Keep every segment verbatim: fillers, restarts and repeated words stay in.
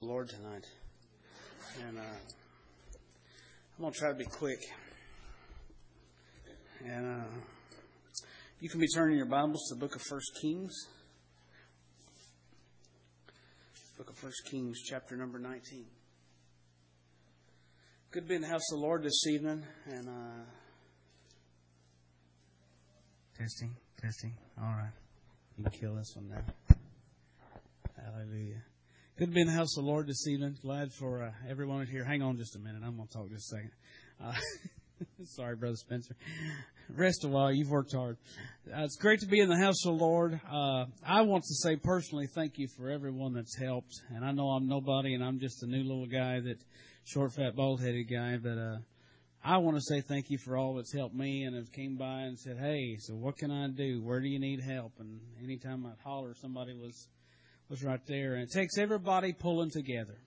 Lord tonight. And uh, I'm going to try to be quick. And uh, you can be turning your Bibles to the book of First Kings. Book of First Kings, chapter number nineteen. Good to be in the house of the Lord this evening. And uh, testing, testing. All right. You can kill this one now. Hallelujah. Good to be in the house of the Lord this evening. Glad for uh, everyone here. Hang on just a minute. I'm going to talk just a second. Uh, sorry, Brother Spencer. Rest a while. You've worked hard. Uh, it's great to be in the house of the Lord. Uh, I want to say personally thank you for everyone that's helped. And I know I'm nobody and I'm just a new little guy, that short, fat, bald-headed guy. But uh, I want to say thank you for all that's helped me and have came by and said, hey, so what can I do? Where do you need help? And anytime I'd holler, somebody was... was right there. And it takes everybody pulling together.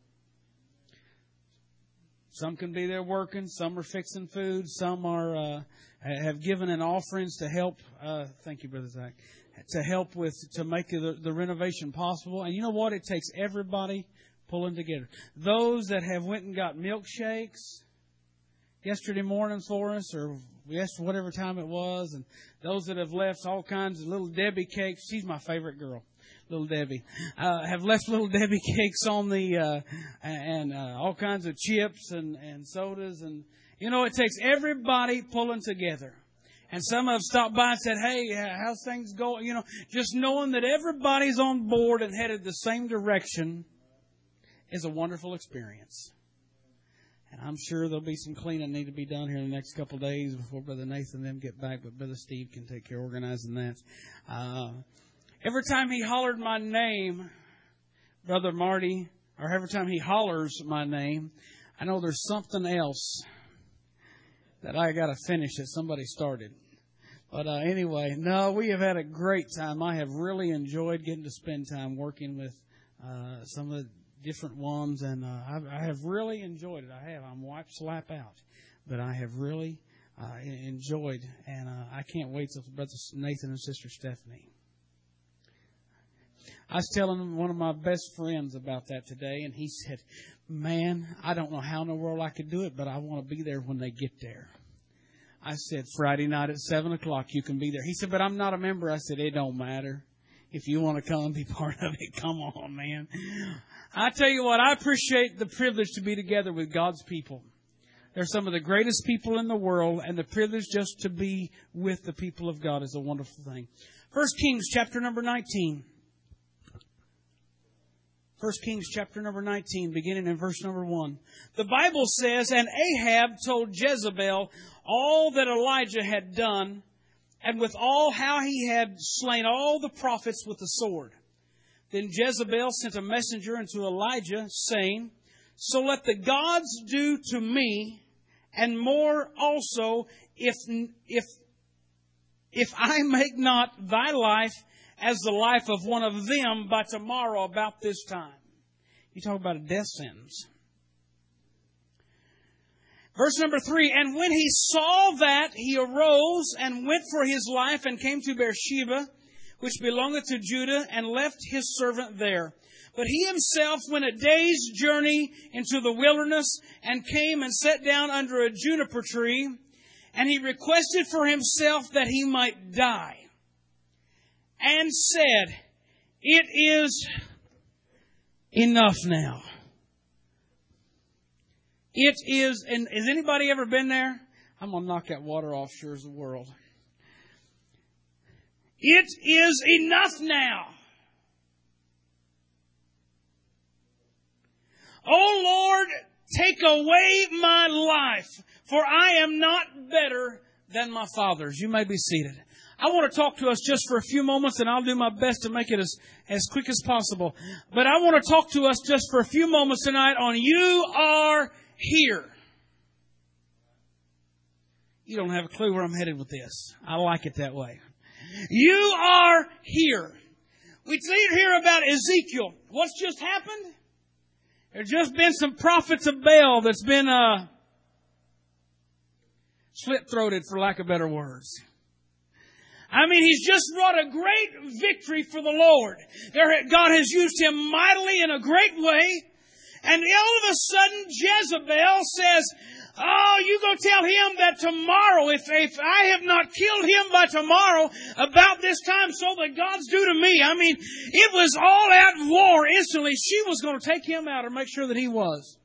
Some can be there working. Some are fixing food. Some are uh, have given in offerings to help. Uh, thank you, Brother Zach. To help with, to make the, the renovation possible. And you know what? It takes everybody pulling together. Those that have went and got milkshakes yesterday morning for us, or yes, whatever time it was. And those that have left all kinds of little Debbie cakes. She's my favorite girl. Little Debbie, uh, have left Little Debbie cakes on the, uh, and uh, all kinds of chips and, and sodas. And, you know, it takes everybody pulling together. And some have stopped by and said, hey, how's things going? You know, just knowing that everybody's on board and headed the same direction is a wonderful experience. And I'm sure there'll be some cleaning need to be done here in the next couple of days before Brother Nathan and them get back. But Brother Steve can take care of organizing that. Uh, Every time he hollered my name, Brother Marty, or every time he hollers my name, I know there's something else that I got to finish that somebody started. But uh, anyway, no, we have had a great time. I have really enjoyed getting to spend time working with uh, some of the different ones, and uh, I, I have really enjoyed it. I have. I'm wiped slap out, but I have really uh, enjoyed, and uh, I can't wait till Brother Nathan and Sister Stephanie. I was telling one of my best friends about that today, and he said, man, I don't know how in the world I could do it, but I want to be there when they get there. I said, Friday night at seven o'clock, you can be there. He said, but I'm not a member. I said, it don't matter. If you want to come and be part of it, come on, man. I tell you what, I appreciate the privilege to be together with God's people. They're some of the greatest people in the world, and the privilege just to be with the people of God is a wonderful thing. First Kings, chapter number nineteen. First Kings chapter number nineteen, beginning in verse number one. The Bible says, and Ahab told Jezebel all that Elijah had done, and with all how he had slain all the prophets with the sword. Then Jezebel sent a messenger unto Elijah, saying, so let the gods do to me, and more also, if, if, if I make not thy life as the life of one of them by tomorrow about this time. You talk about a death sentence. Verse number three, and when he saw that, he arose and went for his life and came to Beersheba, which belongeth to Judah, and left his servant there. But he himself went a day's journey into the wilderness and came and sat down under a juniper tree, and he requested for himself that he might die. And said, it is enough now. It is, and has anybody ever been there? I'm going to knock that water off, sure as the world. It is enough now. O Lord, take away my life, for I am not better than my fathers. You may be seated. I want to talk to us just for a few moments, and I'll do my best to make it as, as quick as possible. But I want to talk to us just for a few moments tonight on You Are Here. You don't have a clue where I'm headed with this. I like it that way. You are here. We hear about Ezekiel. What's just happened? There's just been some prophets of Baal that's been uh, slit-throated, for lack of better words. I mean, he's just wrought a great victory for the Lord. There, God has used him mightily in a great way. And all of a sudden, Jezebel says, oh, you go tell him that tomorrow, if, if I have not killed him by tomorrow, about this time, so that God's due to me. I mean, it was all out war instantly. She was going to take him out or make sure that he was.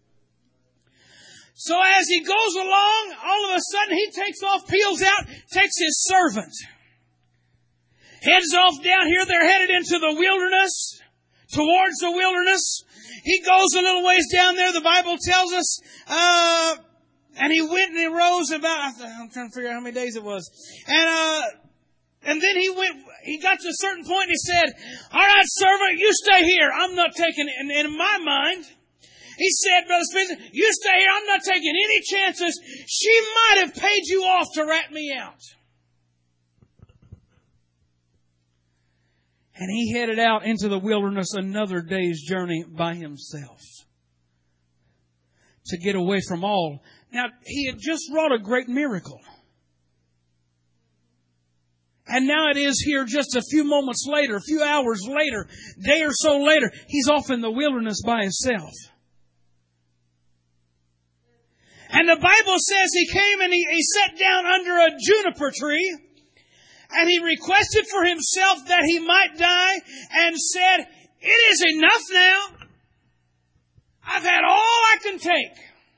So as he goes along, all of a sudden he takes off, peels out, takes his servant. Heads off down here. They're headed into the wilderness, towards the wilderness. He goes a little ways down there, the Bible tells us, uh, and he went and he rose about, I'm trying to figure out how many days it was. And, uh, and then he went, he got to a certain point and he said, all right, servant, you stay here. I'm not taking it. And in my mind, he said, Brother Spencer, you stay here. I'm not taking any chances. She might have paid you off to rat me out. And he headed out into the wilderness another day's journey by himself to get away from all. Now, he had just wrought a great miracle. And now it is here just a few moments later, a few hours later, day or so later, he's off in the wilderness by himself. And the Bible says he came and he, he sat down under a juniper tree. And he requested for himself that he might die and said, it is enough now. I've had all I can take.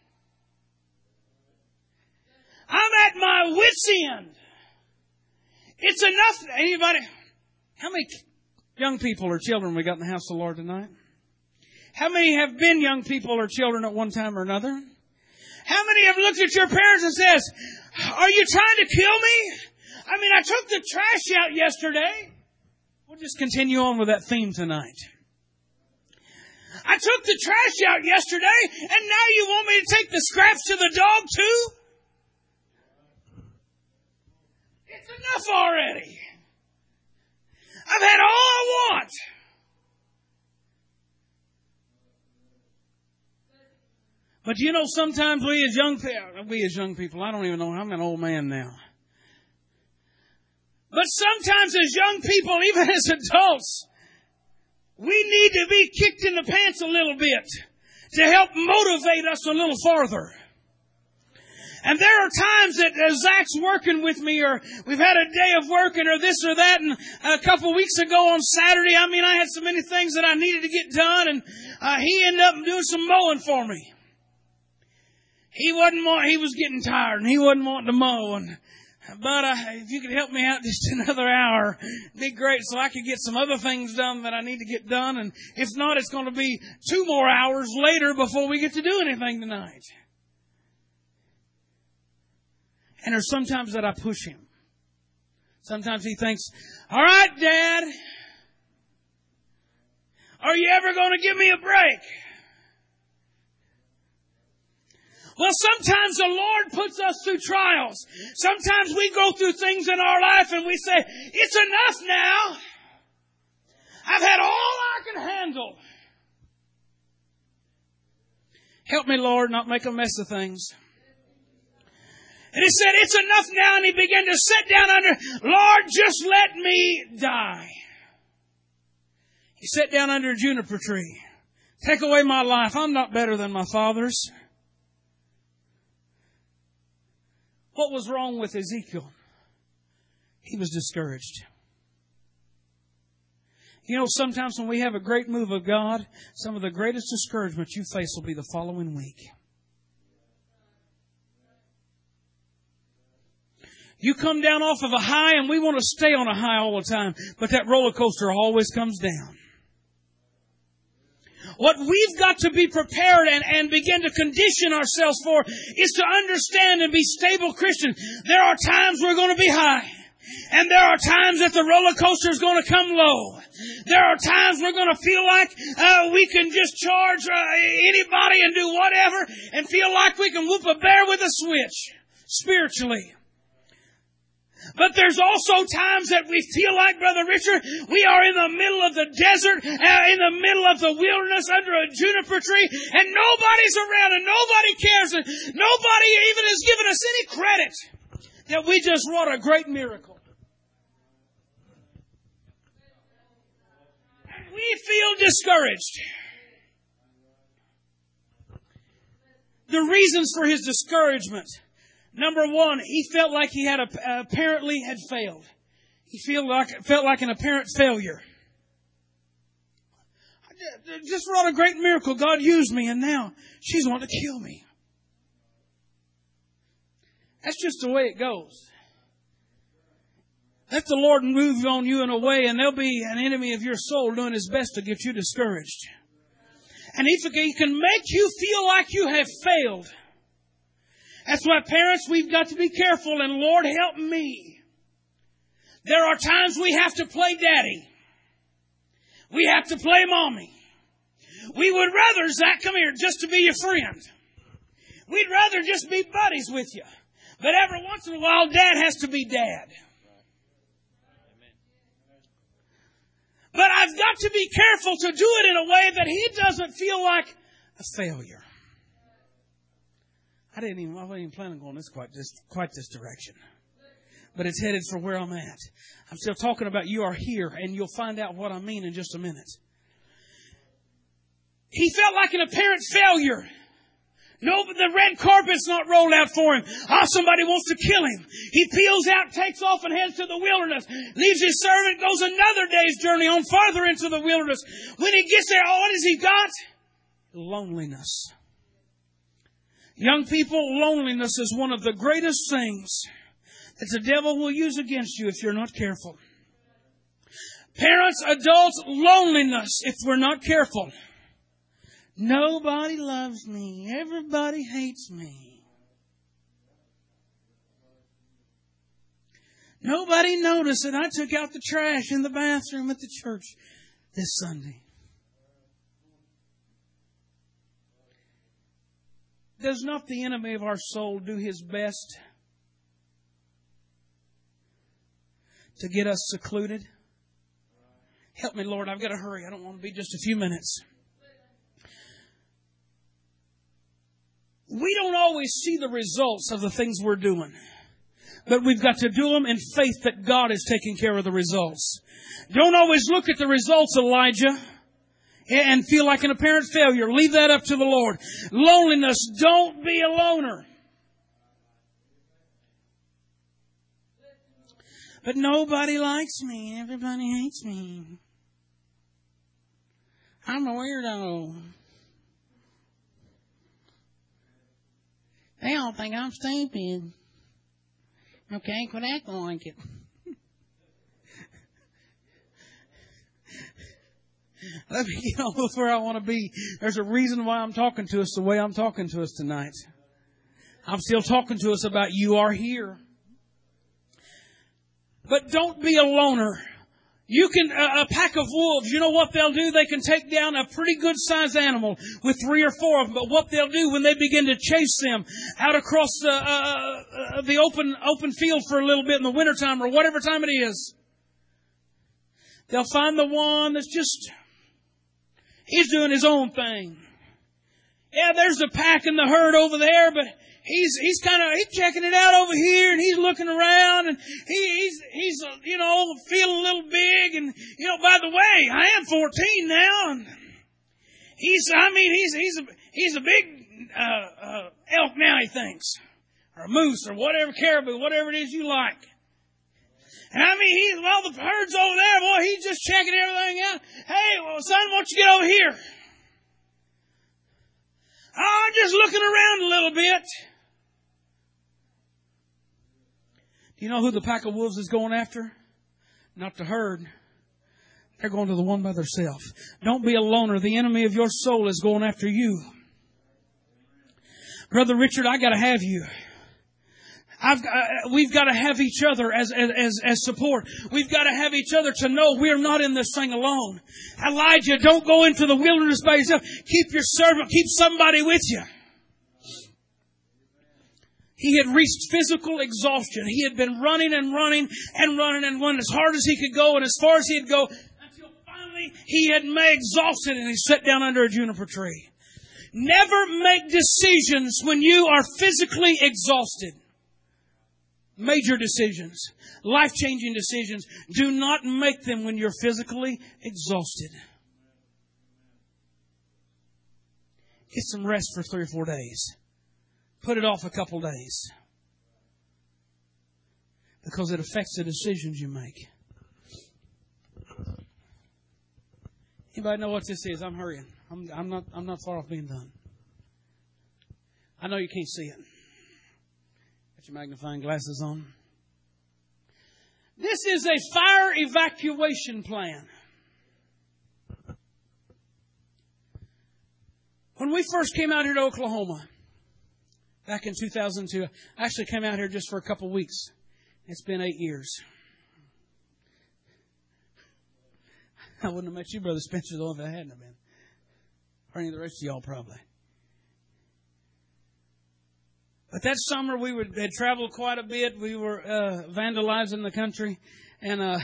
I'm at my wit's end. It's enough. Anybody? How many young people or children we got in the house of the Lord tonight? How many have been young people or children at one time or another? How many have looked at your parents and says, are you trying to kill me? I mean, I took the trash out yesterday. We'll just continue on with that theme tonight. I took the trash out yesterday, and now you want me to take the scraps to the dog too? It's enough already. I've had all I want. But you know, sometimes we as young people, we as young people, I don't even know, I'm an old man now. But sometimes as young people, even as adults, we need to be kicked in the pants a little bit to help motivate us a little farther. And there are times that uh, Zach's working with me, or we've had a day of working, or this or that. And a couple of weeks ago on Saturday, I mean, I had so many things that I needed to get done, and uh, he ended up doing some mowing for me. He wasn't want, he was getting tired, and he wasn't wanting to mow. And But uh, if you could help me out just another hour, it'd be great, so I could get some other things done that I need to get done. And if not, it's going to be two more hours later before we get to do anything tonight. And there's sometimes that I push him. Sometimes he thinks, all right, Dad, are you ever going to give me a break? Well, sometimes the Lord puts us through trials. Sometimes we go through things in our life and we say, it's enough now. I've had all I can handle. Help me, Lord, not make a mess of things. And he said, it's enough now. And he began to sit down under, Lord, just let me die. He sat down under a juniper tree. Take away my life. I'm not better than my father's. What was wrong with Ezekiel? He was discouraged. You know, sometimes when we have a great move of God, some of the greatest discouragement you face will be the following week. You come down off of a high, and we want to stay on a high all the time, but that roller coaster always comes down. What we've got to be prepared and, and begin to condition ourselves for is to understand and be stable Christians. There are times we're going to be high. And there are times that the roller coaster is going to come low. There are times we're going to feel like uh, we can just charge uh, anybody and do whatever and feel like we can whoop a bear with a switch spiritually. But there's also times that we feel like, Brother Richard, we are in the middle of the desert, uh, in the middle of the wilderness under a juniper tree, and nobody's around and nobody cares, and nobody even has given us any credit that we just wrought a great miracle. And we feel discouraged. The reasons for his discouragement. Number one, he felt like he had a, apparently had failed. He felt like, felt like an apparent failure. I just wrought a great miracle. God used me, and now she's wanting to kill me. That's just the way it goes. Let the Lord move on you in a way, and there'll be an enemy of your soul doing his best to get you discouraged. And if he can make you feel like you have failed, that's why, parents, we've got to be careful, and Lord, help me. There are times we have to play daddy. We have to play mommy. We would rather, Zach, come here, just to be your friend. We'd rather just be buddies with you. But every once in a while, Dad has to be Dad. But I've got to be careful to do it in a way that he doesn't feel like a failure. I didn't even, I wasn't even planning on going this quite this, quite this direction. But it's headed for where I'm at. I'm still talking about you are here, and you'll find out what I mean in just a minute. He felt like an apparent failure. No, the red carpet's not rolled out for him. Ah, oh, somebody wants to kill him. He peels out, takes off, and heads to the wilderness. Leaves his servant, goes another day's journey on farther into the wilderness. When he gets there, oh, what has he got? Loneliness. Young people, loneliness is one of the greatest things that the devil will use against you if you're not careful. Parents, adults, loneliness if we're not careful. Nobody loves me. Everybody hates me. Nobody noticed that I took out the trash in the bathroom at the church this Sunday. Does not the enemy of our soul do his best to get us secluded? Help me, Lord. I've got to hurry. I don't want to be just a few minutes. We don't always see the results of the things we're doing. But we've got to do them in faith that God is taking care of the results. Don't always look at the results, Elijah, and feel like an apparent failure. Leave that up to the Lord. Loneliness, don't be a loner. But nobody likes me. Everybody hates me. I'm a weirdo. They all think I'm stupid. Okay, quit acting like it. Let me get on with where I want to be. There's a reason why I'm talking to us the way I'm talking to us tonight. I'm still talking to us about you are here. But don't be a loner. You can, a, a pack of wolves, you know what they'll do? They can take down a pretty good sized animal with three or four of them. But what they'll do when they begin to chase them out across the, uh, uh, the open, open field for a little bit in the wintertime or whatever time it is, they'll find the one that's just, he's doing his own thing. Yeah, there's the pack and the herd over there, but He's, he's kind of, he's checking it out over here and he's looking around and he, he's, he's, uh, you know, feeling a little big and, you know, by the way, I am fourteen now and he's, I mean, he's, he's a, he's a big, uh, uh, elk now, he thinks, or a moose or whatever, caribou, whatever it is you like. And I mean, he, well, the herd's over there, boy, he's just checking everything out. Hey, well, son, why don't you get over here? Oh, I'm just looking around a little bit. Do you know who the pack of wolves is going after? Not the herd. They're going to the one by themselves. Don't be a loner. The enemy of your soul is going after you. Brother Richard, I got to have you. I've got, uh, we've got to have each other as, as, as support. We've got to have each other to know we're not in this thing alone. Elijah, don't go into the wilderness by yourself. Keep your servant, keep somebody with you. He had reached physical exhaustion. He had been running and running and running and running as hard as he could go and as far as he'd go until finally he had made exhausted and he sat down under a juniper tree. Never make decisions when you are physically exhausted. Major decisions, life-changing decisions, do not make them when you're physically exhausted. Get some rest for three or four days. put it off a couple days. Because it affects the decisions you make. Anybody know what this is? I'm hurrying. I'm, I'm not. I'm not far off being done. I know you can't see it. Got your magnifying glasses on. This is a fire evacuation plan. When we first came out here to Oklahoma, back in two thousand two, I actually came out here just for a couple weeks. It's been eight years. I wouldn't have met you, Brother Spencer, though, if I hadn't been. Or any of the rest of y'all, probably. But that summer, we would, had traveled quite a bit. We were uh, vandalizing the country. And uh,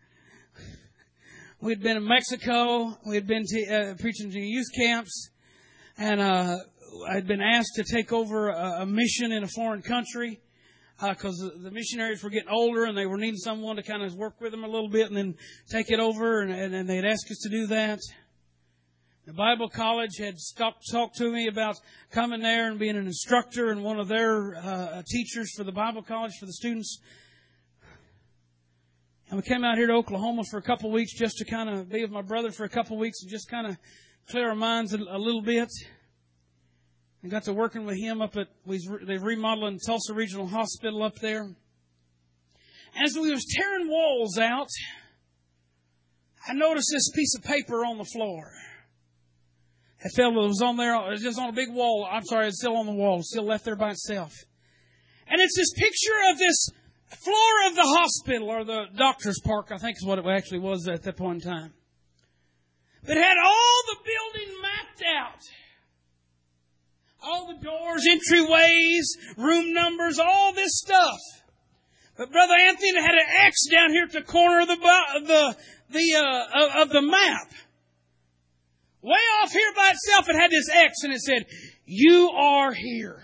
we'd been in Mexico. We'd been to, uh, preaching to youth camps. And uh, I'd been asked to take over a, a mission in a foreign country. Because uh, the missionaries were getting older and they were needing someone to kind of work with them a little bit and then take it over. And, and, and they'd asked us to do that. The Bible College had stopped, talked to me about coming there and being an instructor and one of their uh, teachers for the Bible College for the students. And we came out here to Oklahoma for a couple of weeks just to kind of be with my brother for a couple of weeks and just kind of clear our minds a, a little bit. And got to working with him up at, they're remodeling Tulsa Regional Hospital up there. As we was tearing walls out, I noticed this piece of paper on the floor. That fellow was on there, it was just on a big wall. I'm sorry, it's still on the wall, it's still left there by itself. And it's this picture of this floor of the hospital, or the doctor's park, I think is what it actually was at that point in time. It had all the building mapped out. All the doors, entryways, room numbers, all this stuff. But Brother Anthony had an X down here at the corner of the the the uh, of the map. Way off here by itself, it had this X, and it said, "You are here."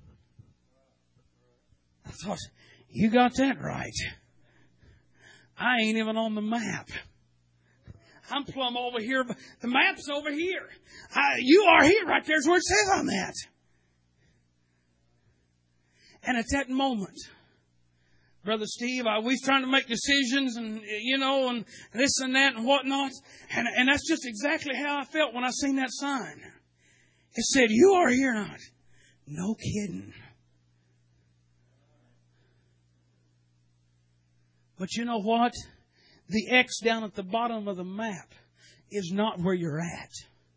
I thought, you got that right. I ain't even on the map. I'm plumb over here. The map's over here. I, you are here. Right there's where it says on that. And at that moment, Brother Steve, I, we've trying to make decisions and, you know, and this and that and whatnot. And, and that's just exactly how I felt when I seen that sign. It said, "You are here." Not. No kidding. But you know what? The X down at the bottom of the map is not where you're at.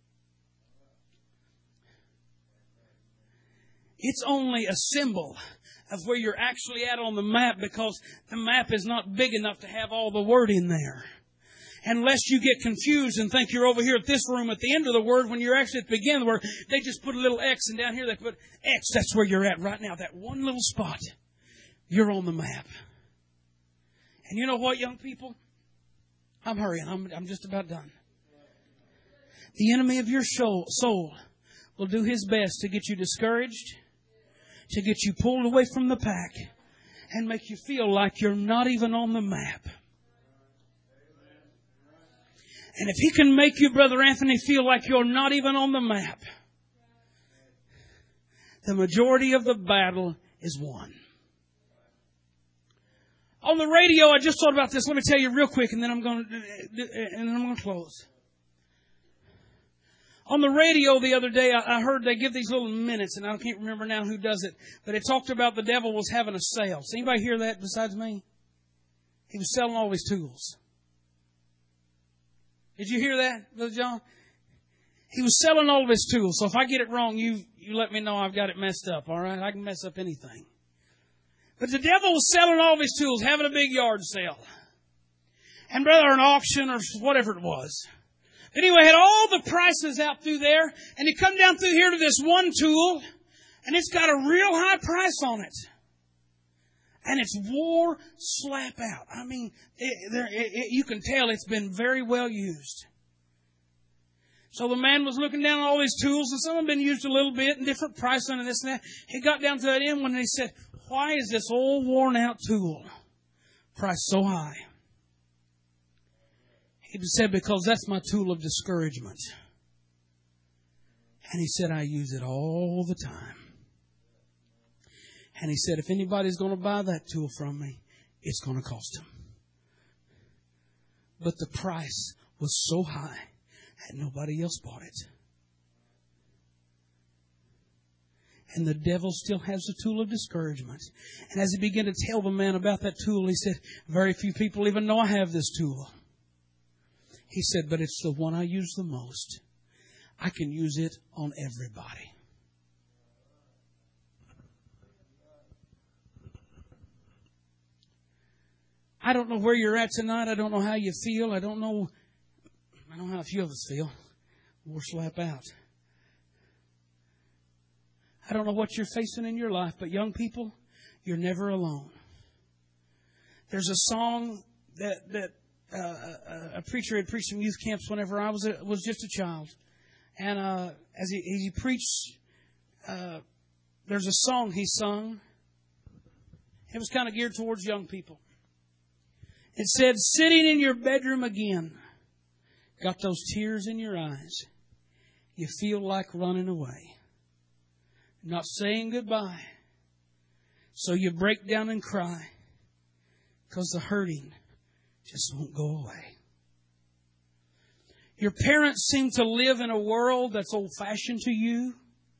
It's only a symbol of where you're actually at on the map, because the map is not big enough to have all the word in there. Unless you get confused and think you're over here at this room at the end of the word when you're actually at the beginning of the word. They just put a little X, and down here they put X. That's where you're at right now. That one little spot. You're on the map. And you know what, young people? I'm hurrying. I'm, I'm just about done. The enemy of your soul, soul will do his best to get you discouraged, to get you pulled away from the pack, and make you feel like you're not even on the map. And if he can make you, Brother Anthony, feel like you're not even on the map, the majority of the battle is won. On the radio, I just thought about this. Let me tell you real quick, and then I'm going to, and then I'm going to close. On the radio the other day, I heard they give these little minutes, and I can't remember now who does it, but it talked about the devil was having a sale. Does anybody hear that besides me? He was selling all his tools. Did you hear that, Brother John? He was selling all of his tools. So if I get it wrong, you you let me know I've got it messed up, all right? I can mess up anything. But the devil was selling all of his tools, having a big yard sale. And brother, an auction or whatever it was. But anyway, had all the prices out through there, and he come down through here to this one tool, and it's got a real high price on it. And it's wore slap out. I mean, it, there, it, it, you can tell it's been very well used. So the man was looking down at all his tools, and some have been used a little bit, and different price on it, this and that. He got down to that end when he said, "Why is this old worn out tool priced so high?" He said, "Because that's my tool of discouragement." And he said, "I use it all the time." And he said, if anybody's going to buy that tool from me, it's going to cost them. But the price was so high that nobody else bought it. And the devil still has the tool of discouragement. And as he began to tell the man about that tool, he said, very few people even know I have this tool. He said, but it's the one I use the most. I can use it on everybody. I don't know where you're at tonight. I don't know how you feel. I don't know, I don't know how a few of us feel. We'll slap out. I don't know what you're facing in your life, but young people, you're never alone. There's a song that that uh, a preacher had preached in youth camps whenever I was a, was just a child, and uh, as he, he preached, uh, there's a song he sung. It was kind of geared towards young people. It said, "Sitting in your bedroom again, got those tears in your eyes. You feel like running away. Not saying goodbye. So you break down and cry because the hurting just won't go away. Your parents seem to live in a world that's old-fashioned to you,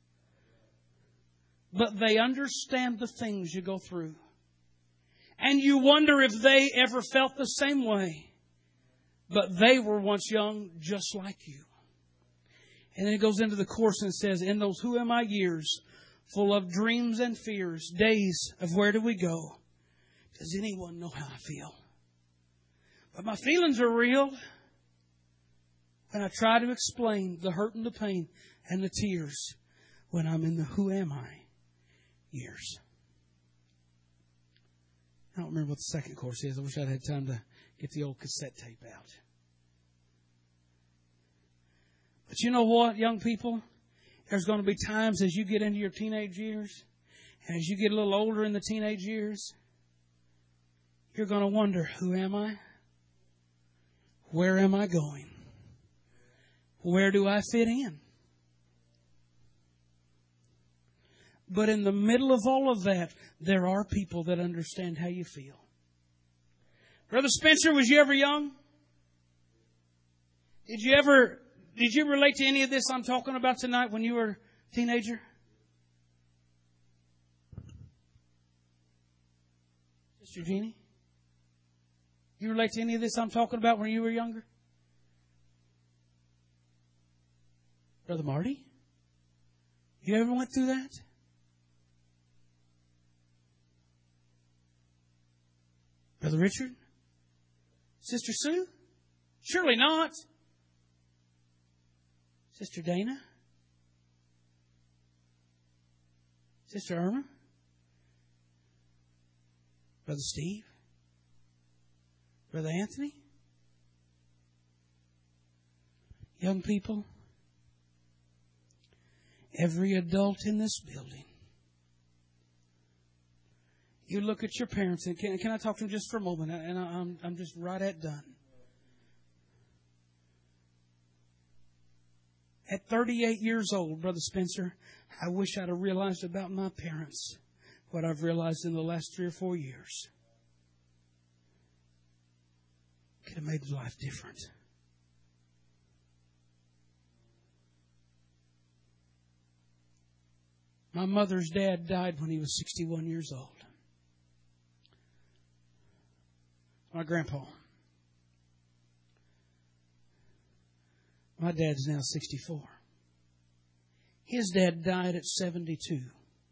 but they understand the things you go through. And you wonder if they ever felt the same way, but they were once young just like you." And then it goes into the chorus and it says, "In those who am I years, full of dreams and fears, days of where do we go? Does anyone know how I feel? But my feelings are real. And I try to explain the hurt and the pain and the tears when I'm in the who am I years." I don't remember what the second chorus is. I wish I'd had time to get the old cassette tape out. But you know what, young people? There's going to be times as you get into your teenage years, and as you get a little older in the teenage years, you're going to wonder, who am I? Where am I going? Where do I fit in? But in the middle of all of that, there are people that understand how you feel. Brother Spencer, was you ever young? Did you ever... Did you relate to any of this I'm talking about tonight when you were a teenager? Sister Jeannie? You relate to any of this I'm talking about when you were younger? Brother Marty? You ever went through that? Brother Richard? Sister Sue? Surely not. Sister Dana? Sister Irma? Brother Steve? Brother Anthony? Young people, every adult in this building, you look at your parents, and can, can I talk to them just for a moment? And I'm, I'm just right at done. At thirty-eight years old, Brother Spencer, I wish I'd have realized about my parents what I've realized in the last three or four years. Could have made life different. My mother's dad died when he was sixty-one years old. My grandpa. My dad's now sixty-four. His dad died at seventy-two.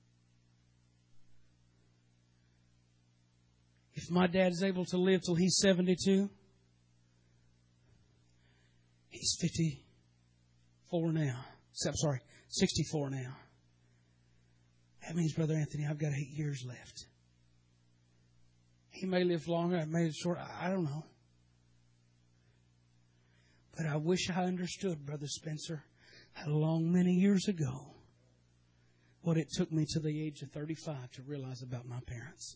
If my dad's able to live till he's seventy-two, he's fifty-four now. I'm sorry, sixty-four now. That means, Brother Anthony, I've got eight years left. He may live longer, I may live shorter, I don't know. But I wish I understood, Brother Spencer, how long many years ago, what it took me to the age of thirty-five to realize about my parents.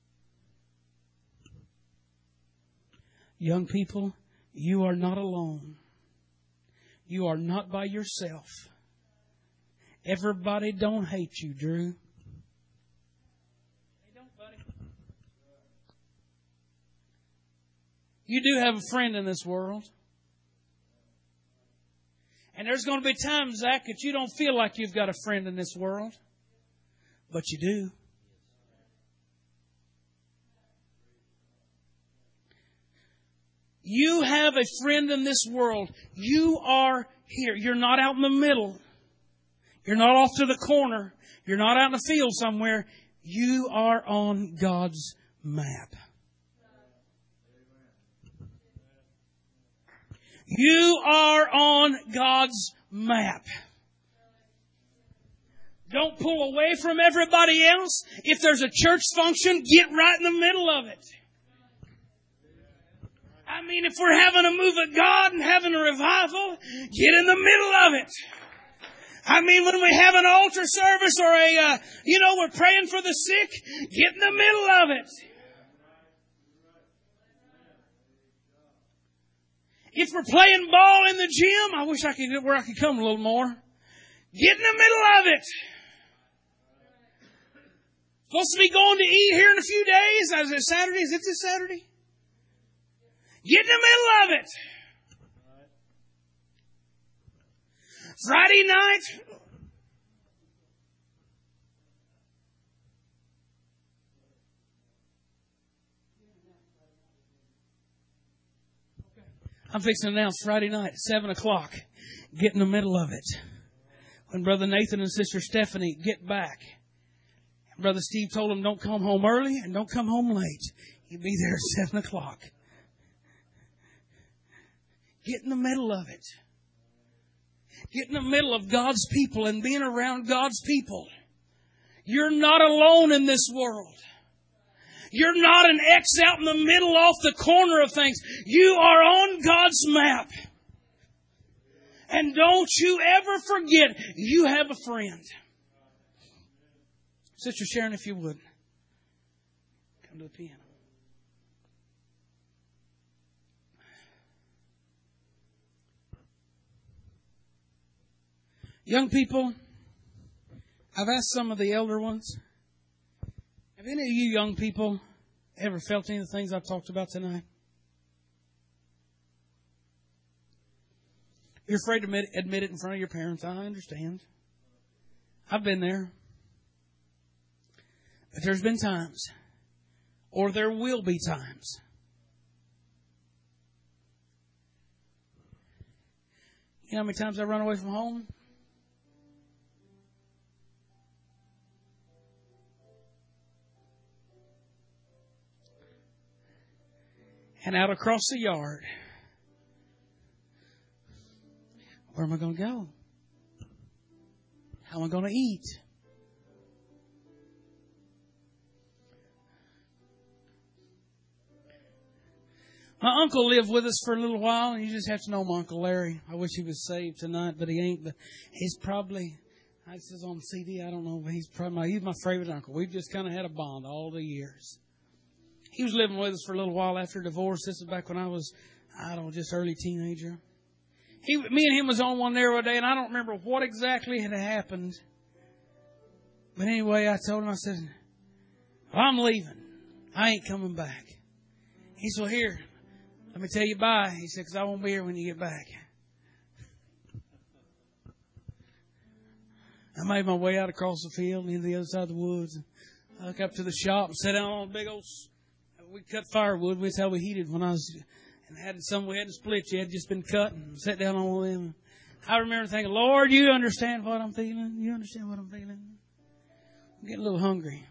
Young people, you are not alone. You are not by yourself. Everybody don't hate you, Drew. You do have a friend in this world. And there's going to be times, Zach, that you don't feel like you've got a friend in this world. But you do. You have a friend in this world. You are here. You're not out in the middle. You're not off to the corner. You're not out in the field somewhere. You are on God's map. You are on God's map. Don't pull away from everybody else. If there's a church function, get right in the middle of it. I mean, if we're having a move of God and having a revival, get in the middle of it. I mean, when we have an altar service or a, uh, you know, we're praying for the sick, get in the middle of it. If we're playing ball in the gym, I wish I could get where I could come a little more. Get in the middle of it. Supposed to be going to eat here in a few days. Is it Saturday? Is it this Saturday? Get in the middle of it. Friday night. I'm fixing to announce Friday night at seven o'clock. Get in the middle of it. When Brother Nathan and Sister Stephanie get back. Brother Steve told them don't come home early and don't come home late. He'll be there at seven o'clock. Get in the middle of it. Get in the middle of God's people and being around God's people. You're not alone in this world. You're not an X out in the middle off the corner of things. You are on God's map. And don't you ever forget, you have a friend. Sister Sharon, if you would, come to the piano. Young people, I've asked some of the elder ones, have any of you young people ever felt any of the things I've talked about tonight? You're afraid to admit, admit it in front of your parents. I understand. I've been there. But there's been times, or there will be times, you know how many times I run away from home? And out across the yard. Where am I going to go? How am I going to eat? My uncle lived with us for a little while, and you just have to know my Uncle Larry. I wish he was saved tonight, but he ain't. But he's probably, I says on C D, I don't know, but he's probably my, he's my favorite uncle. We've just kind of had a bond all the years. He was living with us for a little while after divorce. This is back when I was, I don't know, just early teenager. He, me and him was on one there one day, and I don't remember what exactly had happened. But anyway, I told him, I said, well, I'm leaving. I ain't coming back. He said, well, here, let me tell you bye. He said, because I won't be here when you get back. I made my way out across the field and into the other side of the woods. I look up to the shop and sat down on a big old, we cut firewood. That's how we heated when I was, and had some, we had a split. You had just been cut and sat down on one of them. I remember thinking, Lord, you understand what I'm feeling. You understand what I'm feeling. I'm getting a little hungry.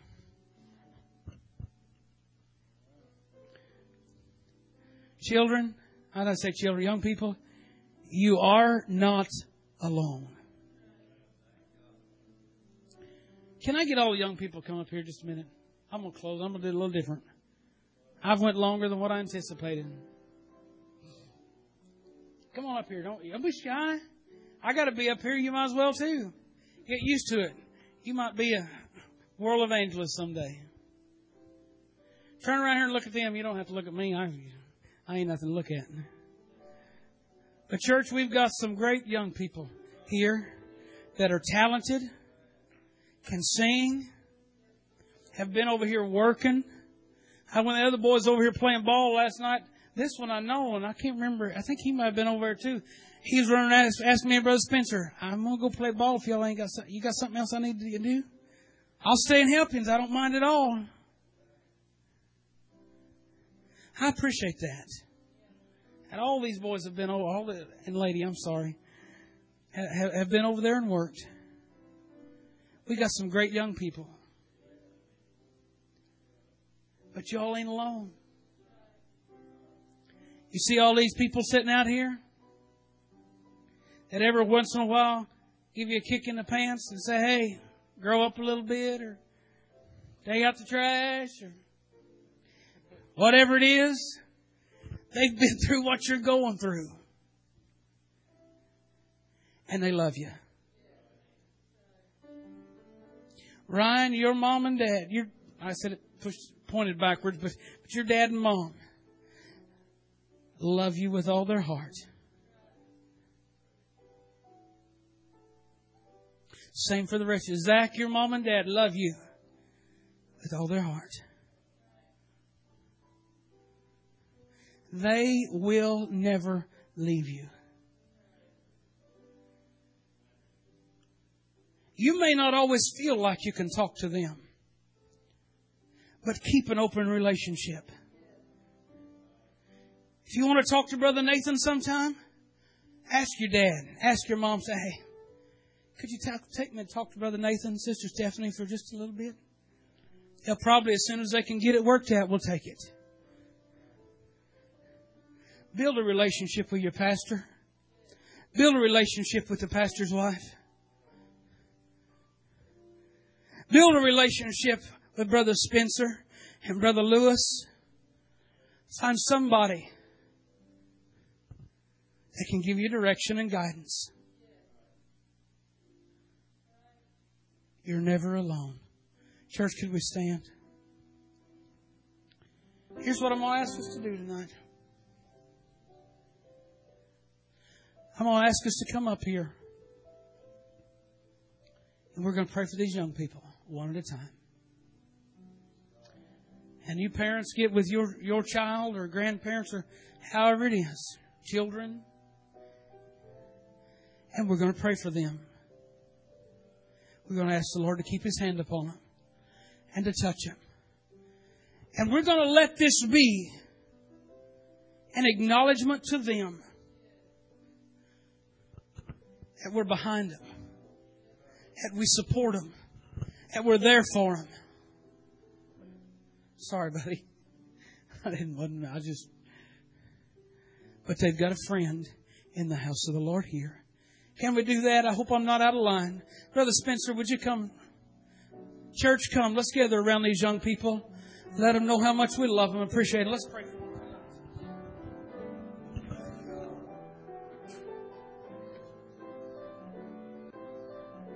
Children, I don't say children, young people, you are not alone. Can I get all the young people to come up here just a minute? I'm going to close. I'm going to do it a little different. I've went longer than what I anticipated. Come on up here. Don't, don't be shy. I got to be up here. You might as well too. Get used to it. You might be a world evangelist someday. Turn around here and look at them. You don't have to look at me. I, I ain't nothing to look at. But church, we've got some great young people here that are talented, can sing, have been over here working. I, when the other boys over here playing ball last night, This one I know, and I can't remember. I think he might have been over there too. He was running around asking me and Brother Spencer, I'm going to go play ball if y'all ain't got something. You got something else I need to do? I'll stay and help you. I don't mind at all. I appreciate that. And all these boys have been over, all the, and lady, I'm sorry, have, have been over there and worked. We got some great young people. But y'all ain't alone. You see all these people sitting out here that every once in a while give you a kick in the pants and say, hey, grow up a little bit, or take out the trash, or whatever it is. They've been through what you're going through. And they love you. Ryan, your mom and dad, your, I said it pushed, pointed backwards, but, but your dad and mom love you with all their heart. Same for the rest of you. Zach, your mom and dad love you with all their heart. They will never leave you. You may not always feel like you can talk to them, but keep an open relationship. If you want to talk to Brother Nathan sometime, ask your dad, ask your mom, say, hey, could you talk, take me and talk to Brother Nathan and Sister Stephanie for just a little bit? They'll probably, as soon as they can get it worked out, will take it. Build a relationship with your pastor. Build a relationship with the pastor's wife. Build a relationship with Brother Spencer and Brother Lewis. Find somebody that can give you direction and guidance. You're never alone. Church, could we stand? Here's what I'm going to ask us to do tonight. I'm going to ask us to come up here. And we're going to pray for these young people, one at a time. And you parents get with your, your child or grandparents or however it is, children. And we're going to pray for them. We're going to ask the Lord to keep His hand upon them and to touch them. And we're going to let this be an acknowledgement to them that we're behind them, that we support them, that we're there for them. Sorry, buddy. I didn't want to, I just, but they've got a friend in the house of the Lord here. Can we do that? I hope I'm not out of line. Brother Spencer, would you come? Church, come. Let's gather around these young people. Let them know how much we love them. Appreciate it. Let's pray for them.